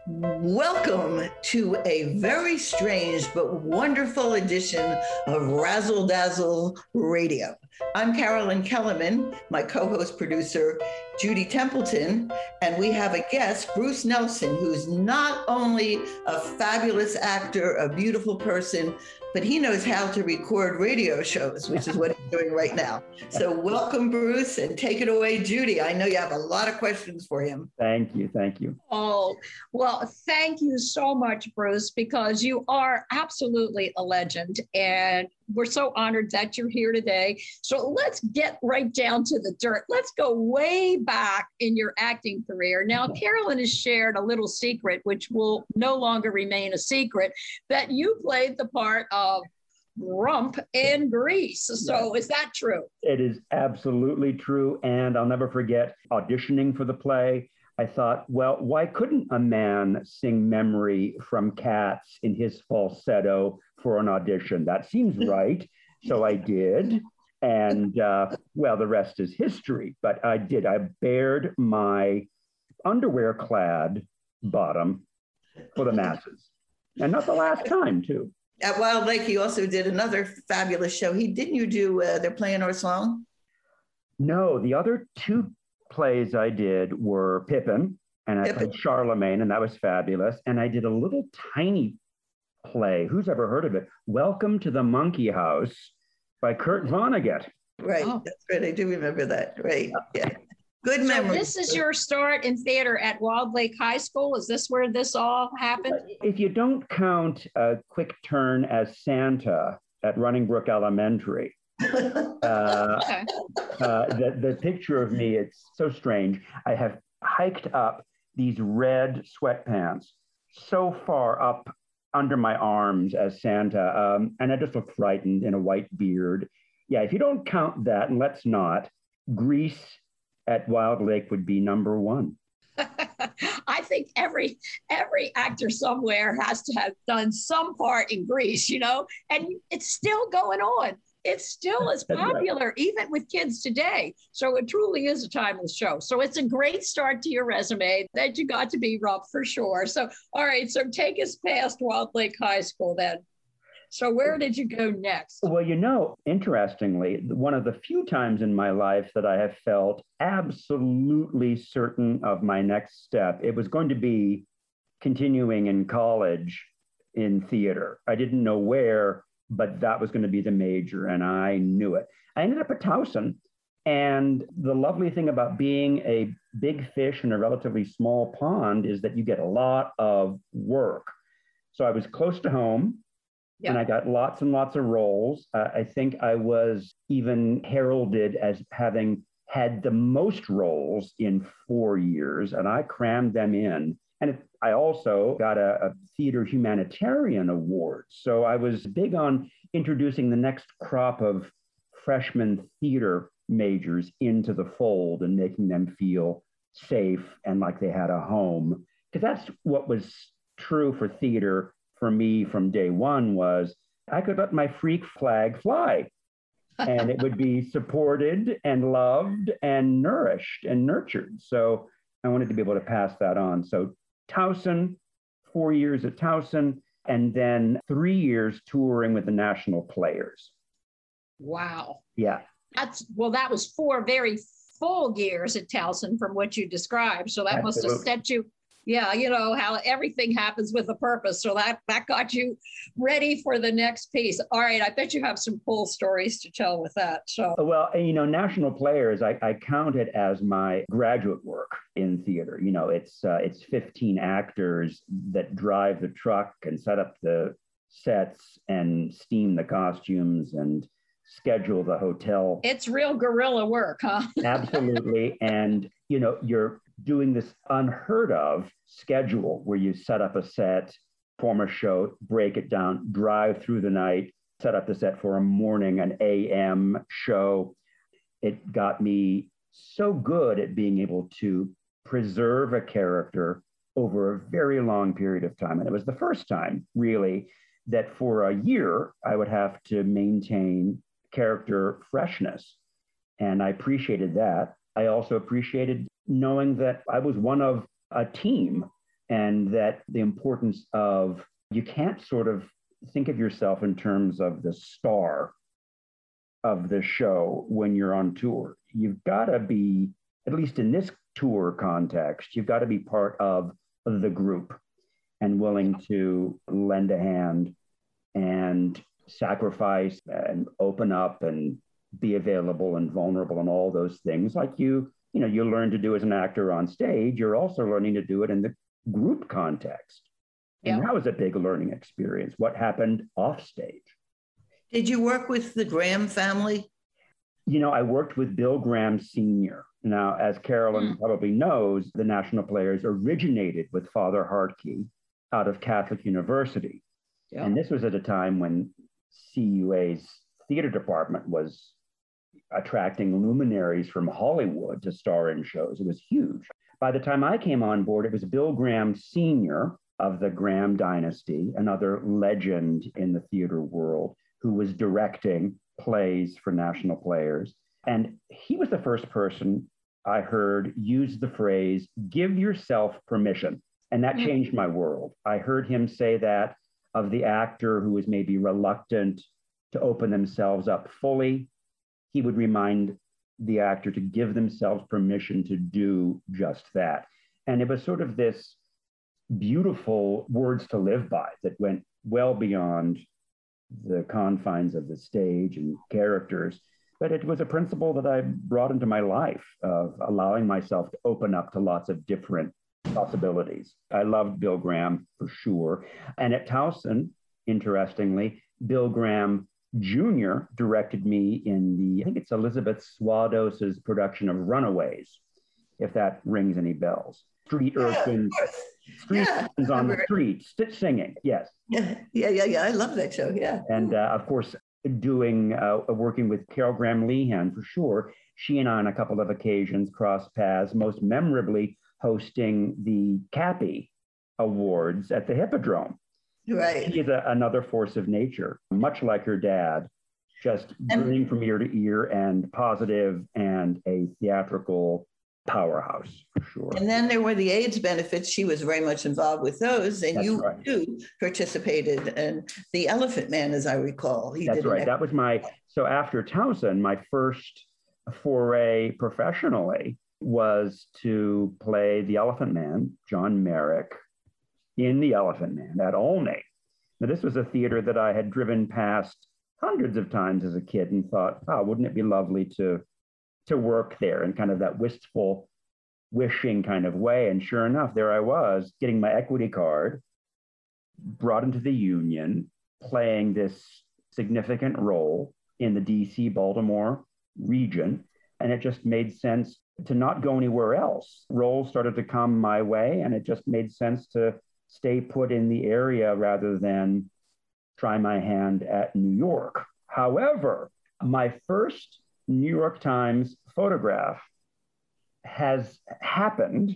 Welcome to a very strange but wonderful edition of Razzle Dazzle Radio. I'm Carolyn Kellerman, my co-host producer, Judy Templeton, and we have a guest, Bruce Nelson, who's not only a fabulous actor, a beautiful person, but he knows how to record radio shows, which is what he's doing right now. So welcome, Bruce, and take it away, Judy. I know you have a lot of questions for him. Thank you. Thank you. Oh, well, thank you so much, Bruce, because you are absolutely a legend. And we're so honored that you're here today. So let's get right down to the dirt. Let's go way back in your acting career. Now, Carolyn has shared a little secret, which will no longer remain a secret, that you played the part of Rump in Grease. So is that true? It is absolutely true. And I'll never forget auditioning for the play. I thought, well, why couldn't a man sing Memory from Cats in his falsetto for an audition? That seems right. So I did. And well, the rest is history. But I did. I bared my underwear-clad bottom for the masses. And not the last time, too. At Wild Lake, he also did another fabulous show. Didn't you do They're Playing Our Song? No, the other two plays I did were Pippin, and I played Charlemagne, and that was fabulous. And I did a little tiny play. Who's ever heard of it? Welcome to the Monkey House by Kurt Vonnegut. Right, That's right. I do remember that. Right, yeah. Good memory. So this is your start in theater at Wild Lake High School. Is this where this all happened? If you don't count a quick turn as Santa at Running Brook Elementary, the picture of me, it's so strange. I have hiked up these red sweatpants so far up under my arms as Santa, and I just look frightened in a white beard. Yeah, if you don't count that, and let's not, Grease at Wild Lake would be number one. I think every actor somewhere has to have done some part in Grease, and it's still going on. It's still as popular, even with kids today. So it truly is a timeless show. So it's a great start to your resume that you got to be Rump for sure. So, all right, so take us past Wild Lake High School then. So where did you go next? Well, interestingly, one of the few times in my life that I have felt absolutely certain of my next step, it was going to be continuing in college in theater. I didn't know where, but that was going to be the major, and I knew it. I ended up at Towson, and the lovely thing about being a big fish in a relatively small pond is that you get a lot of work. So I was close to home. Yeah. And I got lots and lots of roles. I think I was even heralded as having had the most roles in 4 years, and I crammed them in. And I also got a Theater Humanitarian Award. So I was big on introducing the next crop of freshman theater majors into the fold and making them feel safe and like they had a home. Because that's what was true for theater for me from day one, was I could let my freak flag fly and it would be supported and loved and nourished and nurtured. So I wanted to be able to pass that on. So Towson, 4 years at Towson, and then 3 years touring with the National Players. Wow. Yeah. That was 4 very full years at Towson from what you described. So that Absolutely. Must have set you, how everything happens with a purpose. So that got you ready for the next piece. All right. I bet you have some cool stories to tell with that. So, well, National Players, I count it as my graduate work in theater. It's 15 actors that drive the truck and set up the sets and steam the costumes and schedule the hotel. It's real guerrilla work, huh? Absolutely. And, you're doing this unheard of schedule where you set up a set, form a show, break it down, drive through the night, set up the set for a morning, an AM show. It got me so good at being able to preserve a character over a very long period of time. And it was the first time, really, that for a year, I would have to maintain character freshness. And I appreciated that. I also appreciated knowing that I was one of a team and that the importance of, you can't sort of think of yourself in terms of the star of the show when you're on tour. You've got to be, at least in this tour context, you've got to be part of the group and willing to lend a hand and sacrifice and open up and be available and vulnerable and all those things like you learn to do as an actor on stage. You're also learning to do it in the group context. And that was a big learning experience. What happened off stage? Did you work with the Graham family? I worked with Bill Graham Sr. Now, as Carolyn probably knows, the National Players originated with Father Hartke out of Catholic University. Yeah. And this was at a time when CUA's theater department was attracting luminaries from Hollywood to star in shows. It was huge. By the time I came on board, it was Bill Graham Sr. of the Graham dynasty, another legend in the theater world, who was directing plays for National Players. And he was the first person I heard use the phrase, give yourself permission. And that changed my world. I heard him say that of the actor who was maybe reluctant to open themselves up fully. He would remind the actor to give themselves permission to do just that. And it was sort of this beautiful words to live by that went well beyond the confines of the stage and characters. But it was a principle that I brought into my life of allowing myself to open up to lots of different possibilities. I loved Bill Graham for sure. And at Towson, interestingly, Bill Graham Jr. directed me in I think it's Elizabeth Swados's production of Runaways, if that rings any bells. Street urchins on the street, singing, yes. Yeah, I love that show, yeah. And of course, working with Carol Graham Lehan for sure. She and I on a couple of occasions crossed paths, most memorably hosting the Cappy Awards at the Hippodrome. Right. She is another force of nature, much like her dad, just grinning from ear to ear and positive and a theatrical powerhouse for sure. And then there were the AIDS benefits. She was very much involved with those. And you too participated in The Elephant Man, as I recall. That's right. That was so after Towson, my first foray professionally was to play the Elephant Man, John Merrick, in The Elephant Man at Olney. Now, this was a theater that I had driven past hundreds of times as a kid and thought, wouldn't it be lovely to work there in kind of that wistful, wishing kind of way. And sure enough, there I was getting my equity card, brought into the union, playing this significant role in the DC Baltimore region. And it just made sense to not go anywhere else. Roles started to come my way, and it just made sense to stay put in the area rather than try my hand at New York. However, my first New York Times photograph has happened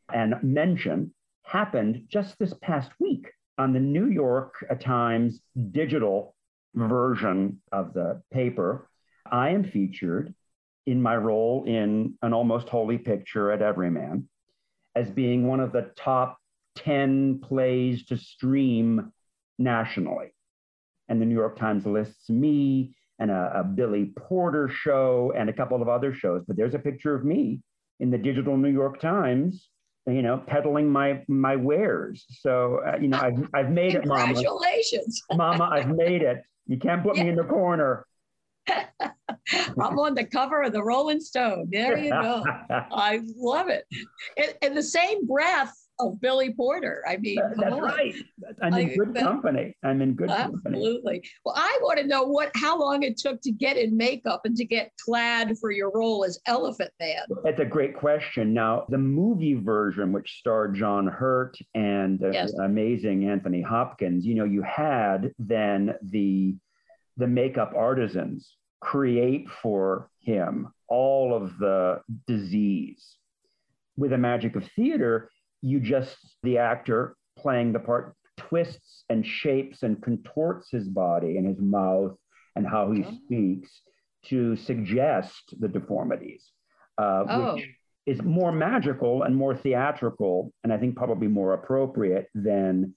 just this past week on the New York Times digital version of the paper. I am featured in my role in An Almost Holy Picture at Everyman as being one of the top 10 plays to stream nationally. And the New York Times lists me and a Billy Porter show and a couple of other shows. But there's a picture of me in the digital New York Times, peddling my wares. So, I've made it, Mama. Congratulations. Mama, I've made it. You can't put me in the corner. I'm on the cover of the Rolling Stone. There you go. I love it. In the same breath of Billy Porter. I mean, that's right. I'm in good company. Absolutely. Well, I want to know how long it took to get in makeup and to get clad for your role as Elephant Man. That's a great question. Now, the movie version, which starred John Hurt and the amazing Anthony Hopkins, you had then the makeup artisans create for him all of the disease. With the magic of theater, the actor playing the part twists and shapes and contorts his body and his mouth and how he speaks to suggest the deformities, which is more magical and more theatrical, and I think probably more appropriate than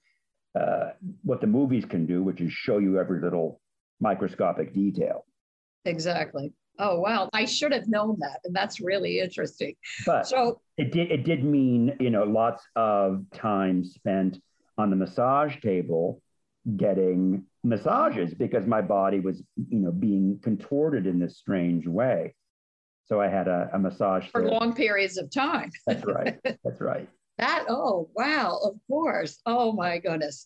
what the movies can do, which is show you every little microscopic detail. Exactly. Oh, wow. I should have known that. And that's really interesting. But so it did mean, lots of time spent on the massage table getting massages because my body was, being contorted in this strange way. So I had a massage for long periods of time. That's right. That's right. Oh, wow. Of course. Oh, my goodness.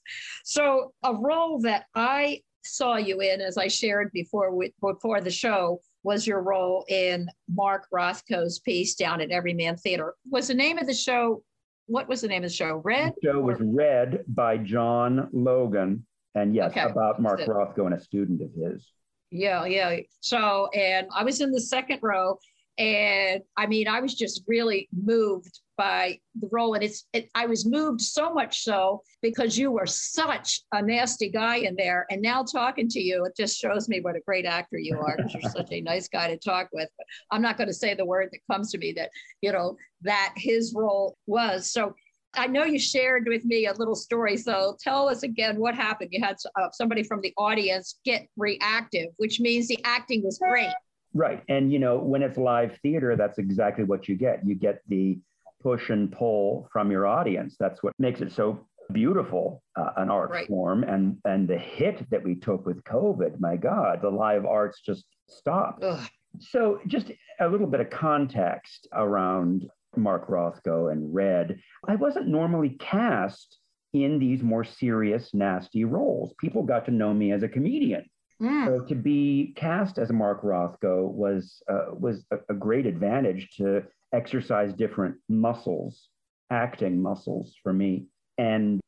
So a role that I saw you in, as I shared before the show, was your role in Mark Rothko's piece down at Everyman Theater. Was the name of the show, what was the name of the show? Red? The show was Red by John Logan. And yes, about Mark Rothko and a student of his. Yeah. So, and I was in the second row, and I mean, I was just really moved by the role. And I was moved so much so because you were such a nasty guy in there. And now talking to you, it just shows me what a great actor you are, because you're such a nice guy to talk with. But I'm not going to say the word that comes to me that, that his role was. So I know you shared with me a little story. So tell us again what happened. You had somebody from the audience get reactive, which means the acting was great. Right. And, when it's live theater, that's exactly what you get. You get the push and pull from your audience. That's what makes it so beautiful, an art form. And the hit that we took with COVID, my God, the live arts just stopped. Ugh. So just a little bit of context around Mark Rothko and Red. I wasn't normally cast in these more serious, nasty roles. People got to know me as a comedian. So to be cast as Mark Rothko was a great advantage to exercise different muscles, acting muscles for me. And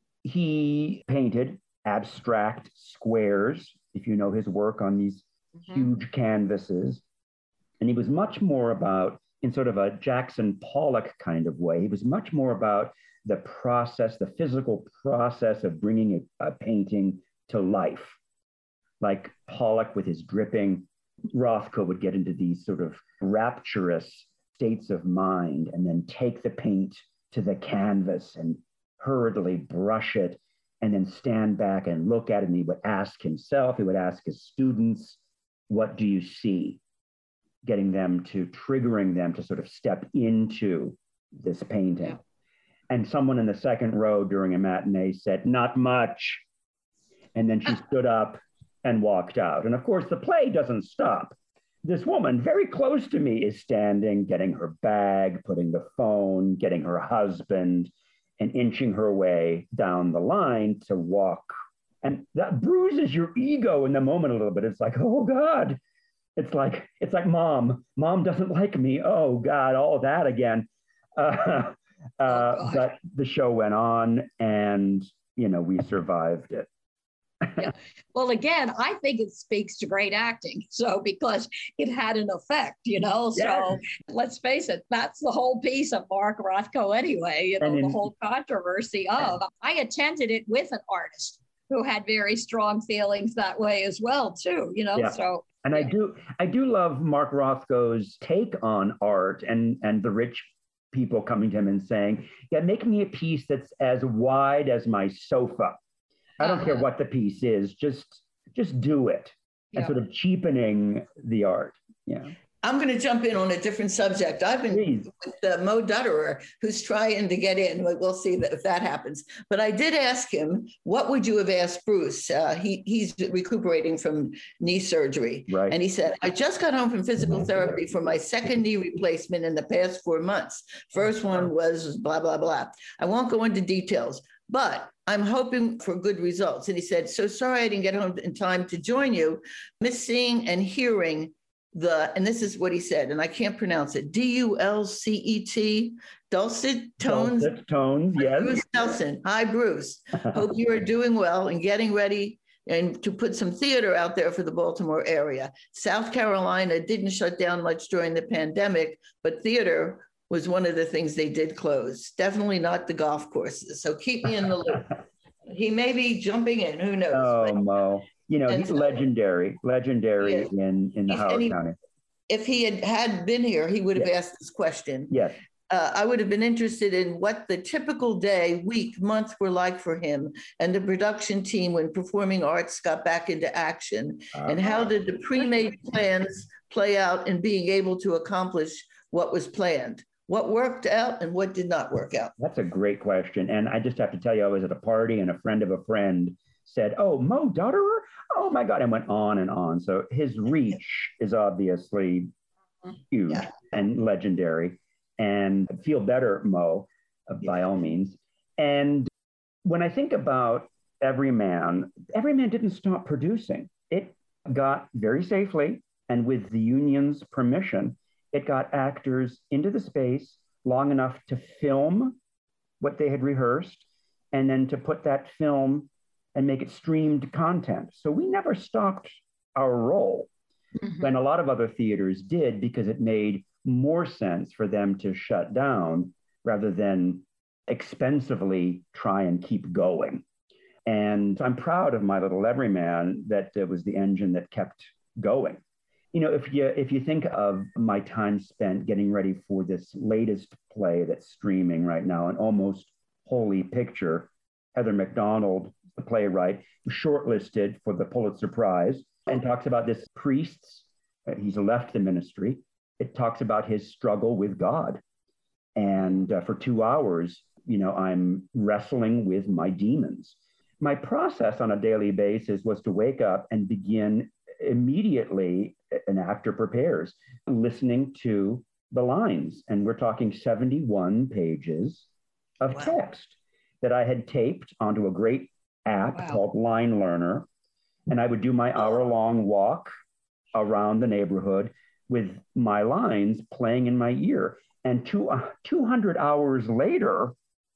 he painted abstract squares, if you know his work, on these huge canvases. And he was much more about, in sort of a Jackson Pollock kind of way, he was much more about the process, the physical process of bringing a painting to life. Like Pollock with his dripping, Rothko would get into these sort of rapturous states of mind and then take the paint to the canvas and hurriedly brush it and then stand back and look at it. And he would ask himself, he would ask his students, what do you see? Triggering them to sort of step into this painting. Yeah. And someone in the second row during a matinee said, not much. And then she stood up and walked out. And of course, the play doesn't stop. This woman very close to me is standing, getting her bag, putting the phone, getting her husband, and inching her way down the line to walk. And that bruises your ego in the moment a little bit. It's like, oh God. It's like mom doesn't like me. Oh God, all that again. But the show went on and, we survived it. Yeah. Well, again, I think it speaks to great acting. So because it had an effect, So yes. Let's face it, that's the whole piece of Mark Rothko anyway, the whole controversy of. I attended it with an artist who had very strong feelings that way as well, too, Yeah. So. And yeah. I do love Mark Rothko's take on art and the rich people coming to him and saying, yeah, make me a piece that's as wide as my sofa. I don't care what the piece is, just do it. Yeah. And sort of cheapening the art. Yeah. I'm going to jump in on a different subject. I've been with Mo Dutterer, who's trying to get in. We'll see if that happens. But I did ask him, what would you have asked Bruce? He's recuperating from knee surgery. Right. And he said, I just got home from physical therapy for my second knee replacement in the past 4 months. First one was blah, blah, blah. I won't go into details, but I'm hoping for good results. And he said, so sorry I didn't get home in time to join you. Miss seeing and hearing and this is what he said, and I can't pronounce it, D-U-L-C-E-T, dulcet tones. Dulcet tones, yes. Bruce Nelson. Hi, Bruce. Hope you are doing well and getting ready and to put some theater out there for the Baltimore area. South Carolina didn't shut down much during the pandemic, but theater was one of the things they did close. Definitely not the golf courses. So keep me in the loop. He may be jumping in, who knows? Oh, Mo. He's legendary in the Howard County. If he had been here, he would have asked this question. Yes. I would have been interested in what the typical day, week, month were like for him and the production team when Performing Arts got back into action. And how did the pre-made plans play out in being able to accomplish what was planned? What worked out and what did not work out? That's a great question. And I just have to tell you, I was at a party and a friend of a friend said, "Oh, Mo Dutterer? Oh my God," and went on and on. So his reach is obviously huge and legendary. And feel better, Mo, by all means. And when I think about Everyman didn't stop producing. It got very safely, and with the union's permission, it got actors into the space long enough to film what they had rehearsed, and then to put that film and make it streamed content. So we never stopped our role when a lot of other theaters did, because it made more sense for them to shut down rather than expensively try and keep going. And I'm proud of my little Everyman that it was the engine that kept going. You know, if you think of my time spent getting ready for this latest play that's streaming right now, an almost holy picture, Heather McDonald, the playwright, shortlisted for the Pulitzer Prize, and talks about this priest. He's left the ministry. It talks about his struggle with God. And for 2 hours, you know, I'm wrestling with my demons. My process on a daily basis was to wake up and begin immediately, an actor prepares, listening to the lines. And we're talking 71 pages of text that I had taped onto a great app called Line Learner. And I would do my hour-long walk around the neighborhood with my lines playing in my ear. And 200 hours later,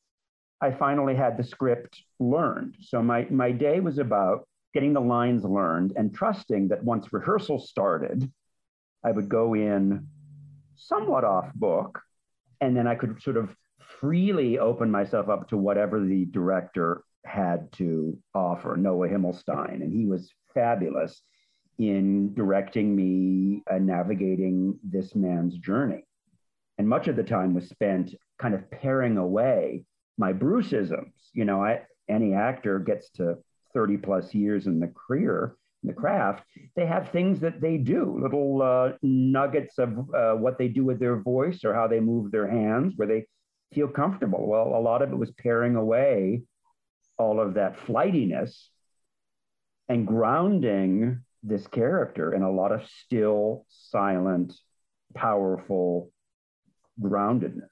I finally had the script learned. So my day was about getting the lines learned and trusting that once rehearsal started, I would go in somewhat off book, and then I could sort of freely open myself up to whatever the director had to offer, Noah Himmelstein. And he was fabulous in directing me and navigating this man's journey. And much of the time was spent kind of paring away my Bruceisms. You know, any actor gets to 30 plus years in the career, in the craft, they have things that they do, little nuggets of what they do with their voice or how they move their hands where they feel comfortable. Well, a lot of it was paring away all of that flightiness and grounding this character in a lot of still, silent, powerful groundedness.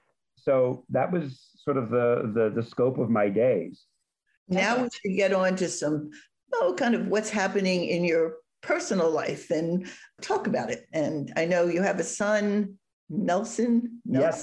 So that was sort of the scope of my days. Now we should get on to some, kind of what's happening in your personal life and talk about it. And I know you have a son, Nelson. Yes.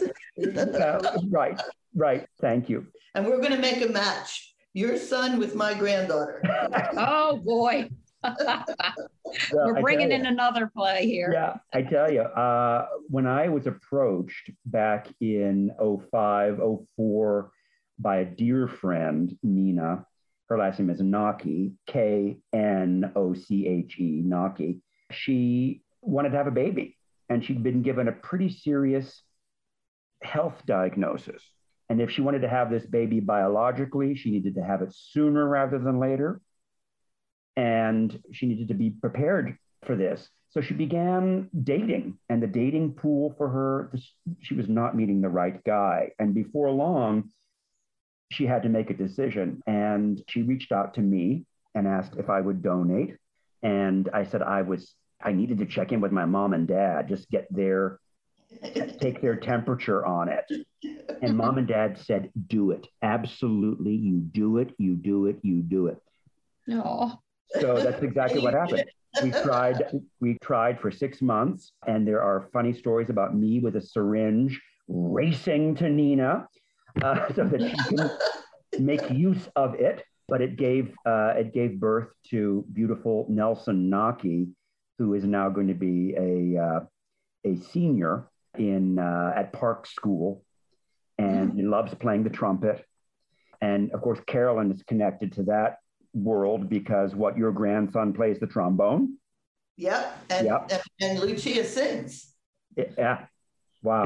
Right. Thank you. And we're going to make a match. Your son with my granddaughter. Oh, boy. We're bringing in another play here. Yeah, I tell you, when I was approached back in 05, 04 by a dear friend, Nina, her last name is Knoche, Knoche, Knoche. She wanted to have a baby, and she'd been given a pretty serious health diagnosis. And if she wanted to have this baby biologically, she needed to have it sooner rather than later. And she needed to be prepared for this. So she began dating, and the dating pool for her, she was not meeting the right guy. And before long, she had to make a decision. And she reached out to me and asked if I would donate. And I said I needed to check in with my mom and dad, just take their temperature on it. And mom and dad said, do it. Absolutely. You do it. No. So that's exactly what happened. We tried for 6 months, and there are funny stories about me with a syringe racing to Nina so that she can make use of it. But it gave birth to beautiful Nelson Knoche, who is now going to be a senior at Park School, and he loves playing the trumpet. And of course, Carolyn is connected to that world because your grandson plays the trombone. Yep. And Lucia sings. Yeah. Wow.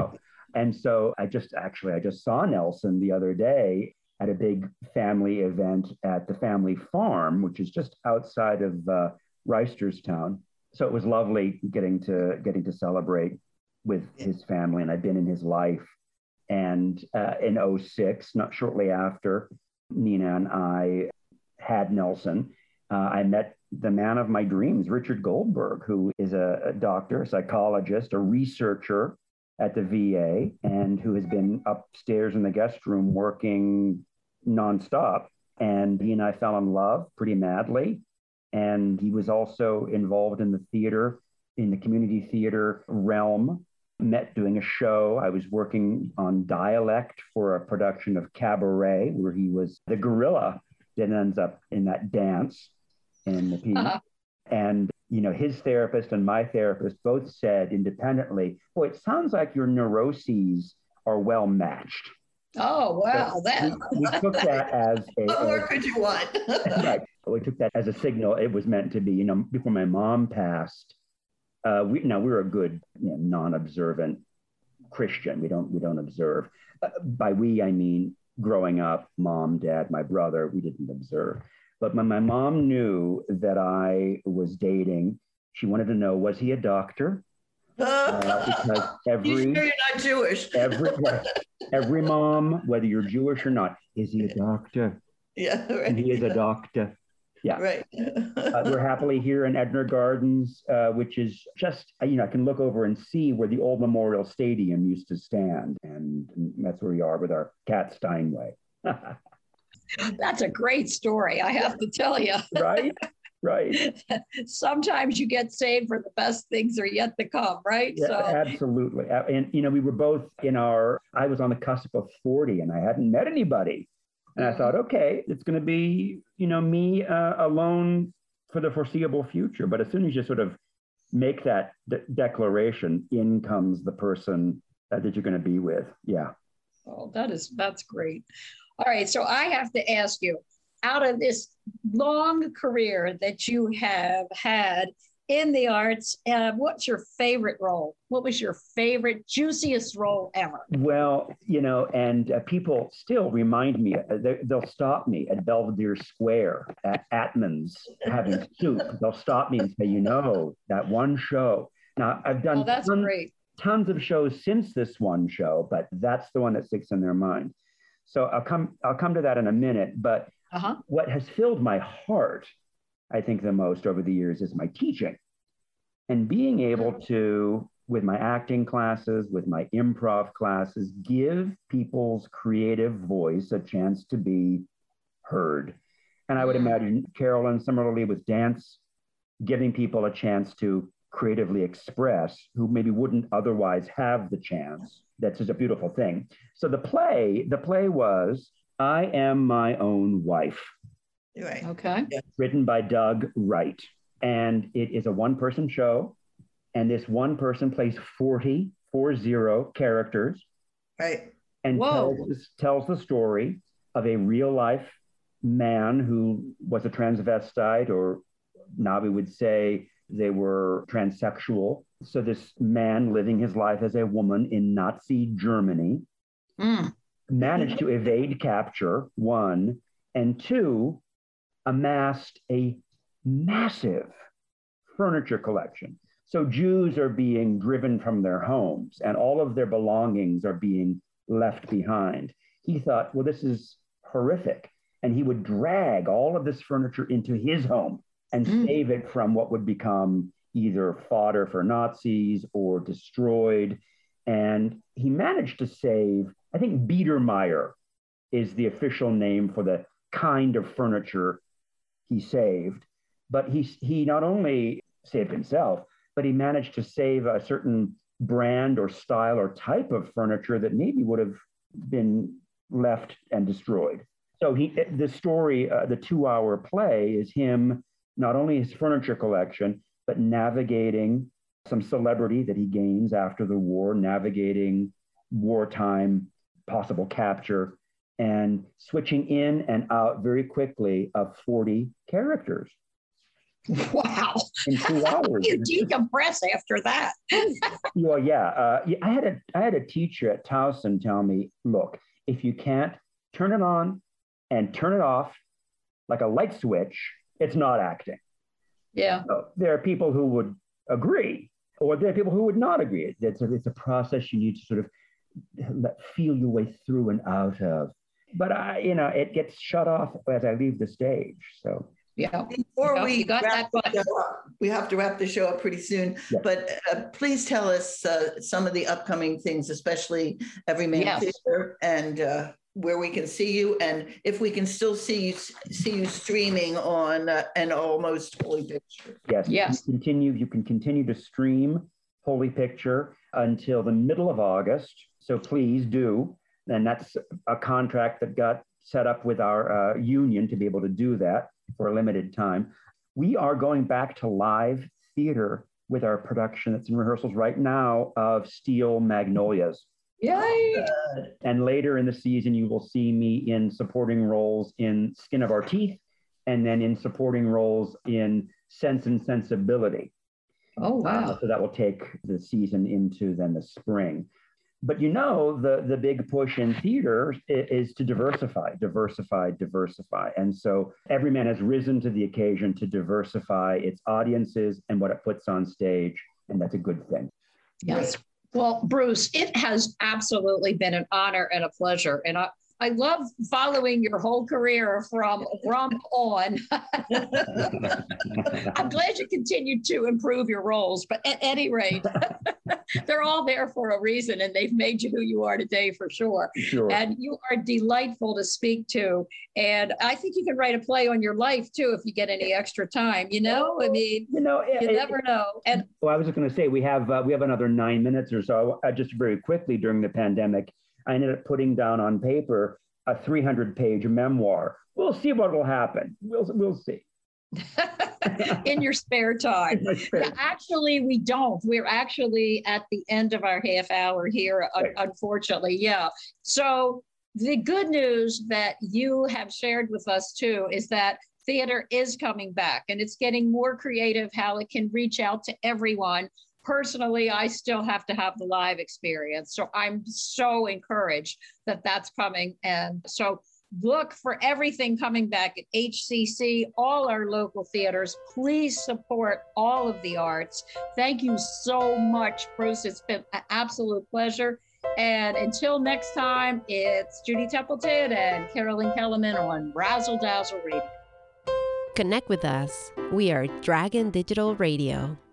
And so I just saw Nelson the other day at a big family event at the family farm, which is just outside of Reisterstown. So it was lovely getting to celebrate with his family, and I've been in his life. And in '06, not shortly after, Nina and I had Nelson. I met the man of my dreams, Richard Goldberg, who is a doctor, a psychologist, a researcher at the VA, and who has been upstairs in the guest room working nonstop. And he and I fell in love pretty madly. And he was also involved in the theater, in the community theater realm. Met doing a show. I was working on dialect for a production of Cabaret, where he was the gorilla that ends up in that dance in the piece. And, his therapist and my therapist both said independently, boy, it sounds like your neuroses are well matched. Oh, wow. So we took that as what more could you want? Right. We took that as a signal. It was meant to be, before my mom passed, we're a good, non-observant Christian. We don't observe. By we, I mean growing up, mom, dad, my brother, we didn't observe. But when my mom knew that I was dating, she wanted to know, was he a doctor? Because you sure you're not Jewish? every mom, whether you're Jewish or not, is he a doctor? Yeah, right. And he is a doctor. Yeah. Right. We're happily here in Edna Gardens, which is just, I can look over and see where the old Memorial Stadium used to stand. And that's where we are with our cat Steinway. That's a great story, I have to tell you. Right. Sometimes you get saved for the best things are yet to come, right? Yeah, absolutely. And, we were both I was on the cusp of 40 and I hadn't met anybody. And I thought, okay, it's going to be, me alone for the foreseeable future. But as soon as you sort of make that declaration, in comes the person that you're going to be with. Yeah. Oh, that's great. All right. So I have to ask you, out of this long career that you have had in the arts, what's your favorite role? What was your favorite, juiciest role ever? Well, and people still remind me, they'll stop me at Belvedere Square, at Atman's having soup. They'll stop me and say, that one show. Now, I've done tons of shows since this one show, but that's the one that sticks in their mind. So I'll come to that in a minute. But what has filled my heart, I think, the most over the years is my teaching. And being able to, with my acting classes, with my improv classes, give people's creative voice a chance to be heard. And I would imagine, Carolyn, similarly with dance, giving people a chance to creatively express who maybe wouldn't otherwise have the chance. That's just a beautiful thing. So the play was I Am My Own Wife. Right. Okay. Written by Doug Wright. And it is a one-person show. And this one person plays 40 characters. Right. And tells the story of a real-life man who was a transvestite, or now we would say they were transsexual. So this man living his life as a woman in Nazi Germany managed to evade capture, one, and two, amassed a massive furniture collection. So Jews are being driven from their homes and all of their belongings are being left behind. He thought, well, this is horrific. And he would drag all of this furniture into his home and save it from what would become either fodder for Nazis or destroyed. And he managed to save, I think Biedermeier is the official name for the kind of furniture he saved. But he not only saved himself, but he managed to save a certain brand or style or type of furniture that maybe would have been left and destroyed. So the story, the 2-hour play is him, not only his furniture collection, but navigating some celebrity that he gains after the war, navigating wartime possible capture, and switching in and out very quickly of 40 characters. Wow. in 2 hours. You decompress after that. Well, yeah. I had a teacher at Towson tell me, look, if you can't turn it on and turn it off like a light switch, it's not acting. Yeah. So there are people who would agree, or there are people who would not agree. It's a process you need to sort of feel your way through and out of. But it gets shut off as I leave the stage. So yeah. Before we wrap the show up, we have to wrap the show up pretty soon. Yes. But please tell us some of the upcoming things, especially Everyman Theater, and where we can see you, and if we can still see you streaming on an Almost Holy Picture. Yes. You can continue to stream Holy Picture until the middle of August. So please do. And that's a contract that got set up with our union to be able to do that for a limited time. We are going back to live theater with our production that's in rehearsals right now of Steel Magnolias. Yay! And later in the season, you will see me in supporting roles in Skin of Our Teeth, and then in supporting roles in Sense and Sensibility. Oh, wow. So that will take the season into then the spring. But the big push in theater is to diversify. And so Everyman has risen to the occasion to diversify its audiences and what it puts on stage. And that's a good thing. Yes. Well, Bruce, it has absolutely been an honor and a pleasure. And I love following your whole career from Rump on. I'm glad you continued to improve your roles, but at any rate, they're all there for a reason, and they've made you who you are today for sure. And you are delightful to speak to. And I think you can write a play on your life too if you get any extra time. I mean, you never know. And well, I was just going to say we have another 9 minutes or so. Just very quickly during the pandemic, I ended up putting down on paper a 300-page memoir. We'll see what will happen. We'll see. In your spare time. Yeah, actually, we don't. We're actually at the end of our half hour here, unfortunately. Yeah. So the good news that you have shared with us too is that theater is coming back, and it's getting more creative how it can reach out to everyone. Personally, I still have to have the live experience. So I'm so encouraged that that's coming. And so look for everything coming back at HCC, all our local theaters. Please support all of the arts. Thank you so much, Bruce. It's been an absolute pleasure. And until next time, it's Judy Templeton and Carolyn Kellerman on Razzle Dazzle Radio. Connect with us. We are Dragon Digital Radio.